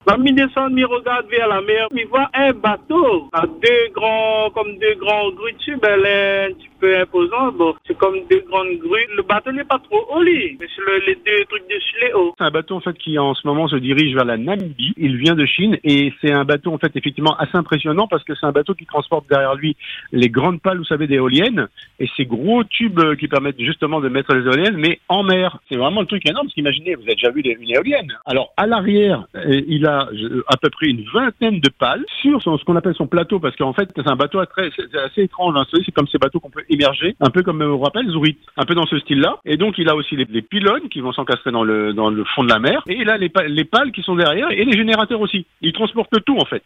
Quand il descend, il regarde vers la mer, il voit un bateau à comme deux grands grues dessus, ben, elle est un petit peu imposant. Bon, c'est comme deux grandes grues. Le bateau n'est pas trop haut, lui, mais c'est les deux trucs dessus, les hauts. C'est un bateau, en fait, qui, en ce moment, se dirige vers la Namibie. Il vient de Chine et c'est un bateau, en fait, effectivement, assez impressionnant parce que c'est un bateau qui transporte derrière lui les grandes pales, vous savez, d'éoliennes et ces gros tubes qui permettent justement de mettre les éoliennes, mais en mer. C'est vraiment le truc énorme, parce qu'imaginez, vous avez déjà vu une éolienne. Alors, à l'arrière, il a à peu près une vingtaine de pales sur ce qu'on appelle son plateau, parce qu'en fait, c'est un bateau c'est assez étrange. Hein. C'est comme ces bateaux qu'on peut immerger, un peu comme on rappelle Zurich, un peu dans ce style-là. Et donc, il a aussi les pylônes qui vont s'encastrer dans le fond de la mer. Et il a les pales qui sont derrière et les générateurs aussi. Il transporte tout, en fait.